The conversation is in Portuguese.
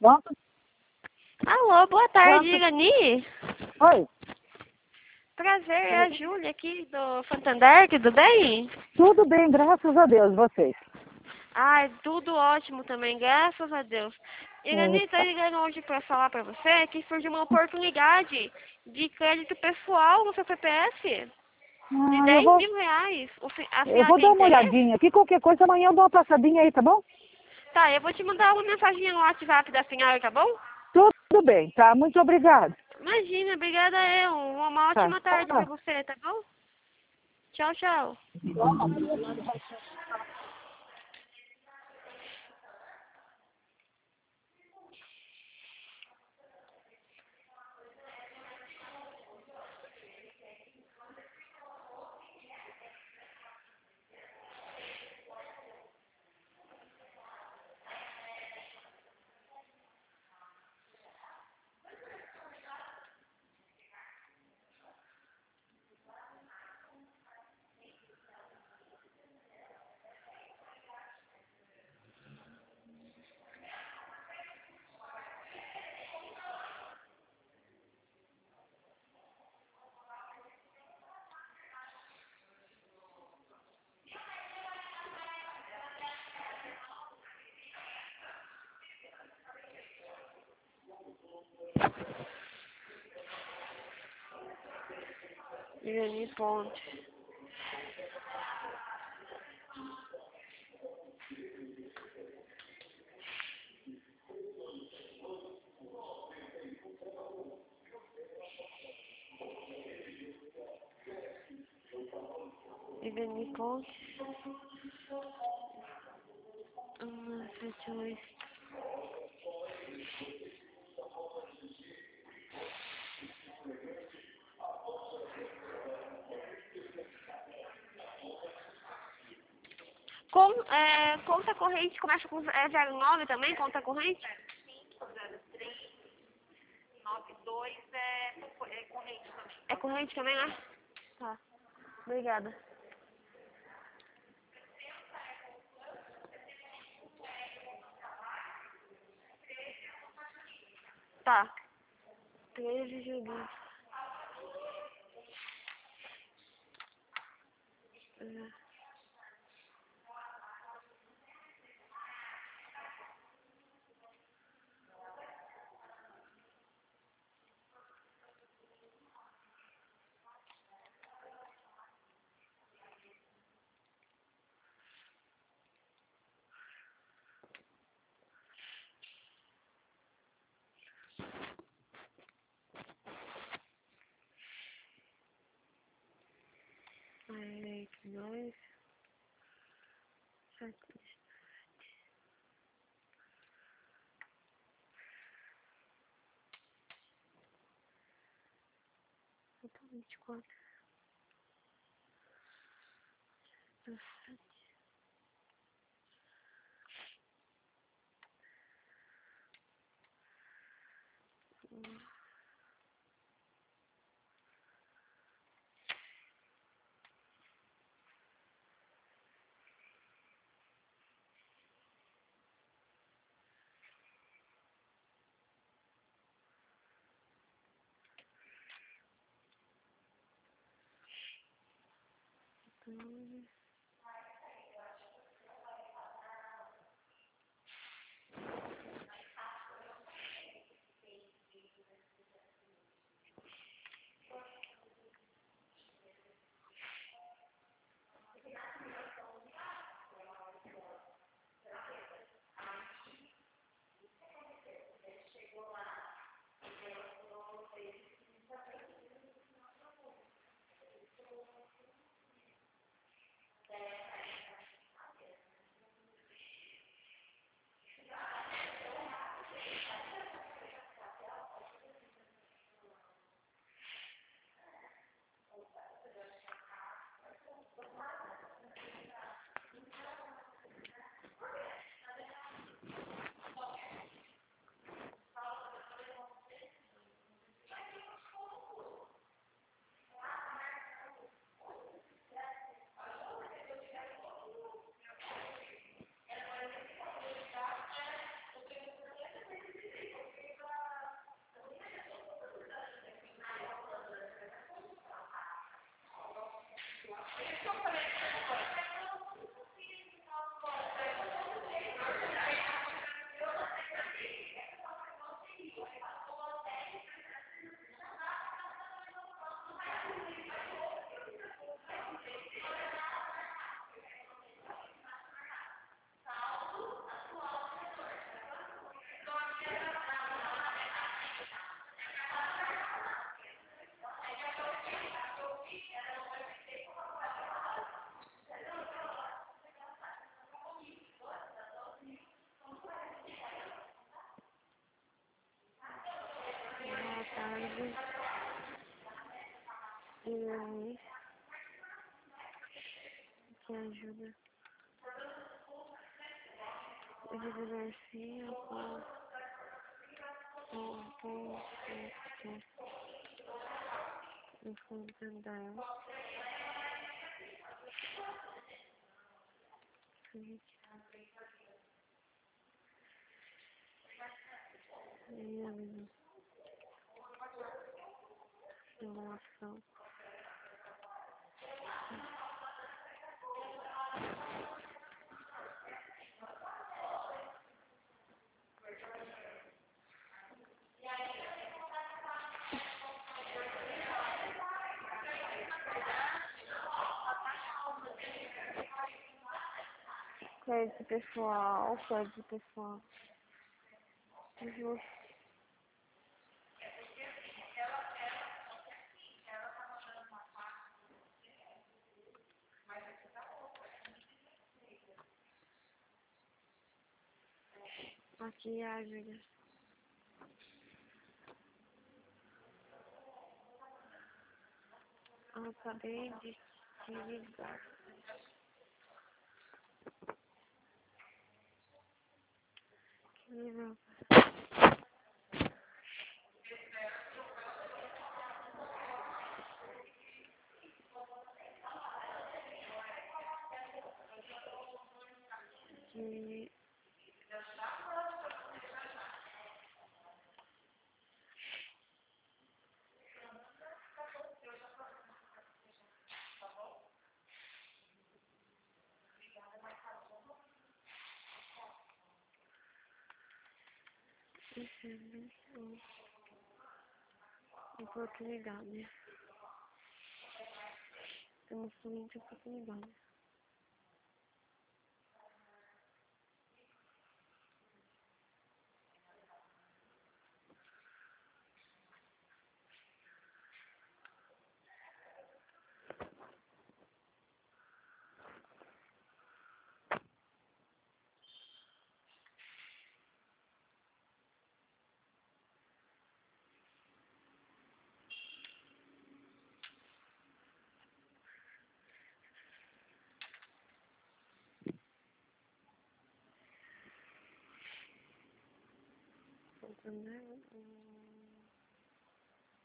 Pronto? Alô, boa tarde, Pronto. Irani. Oi, Prazer, é a Júlia aqui do Santander, tudo bem? tudo bem, graças a Deus, vocês. Ai, tudo ótimo também, graças a Deus. Irani, tô ligando hoje para falar para você que surgiu uma oportunidade de crédito pessoal no seu CPF de Eu 10 vou, mil reais. A eu senhora vou tem dar uma interesse? olhadinha aqui, qualquer coisa amanhã eu dou uma passadinha aí, tá bom? Tá, eu vou te mandar uma mensagem no WhatsApp da senhora, tá bom? Tudo bem, tá? Muito obrigado. Imagina, obrigada eu. Uma Tá. ótima tarde para você, tá bom? Tchau, tchau. Irani Ponte. Irani Ponte. 78. Conta corrente, começa com 09 também, conta corrente? 9392 é corrente também. É corrente também, né? Tá, obrigada. Tá. 13 de julho. Aí, 2, 7, então 24, 17. e que ajuda a Garcia com o fundo da simulação. Crédito pessoal. Maquiagem. Acabei de te ligar. Que nível? Que oportunidade. Temos somente oportunidade. Entendeu?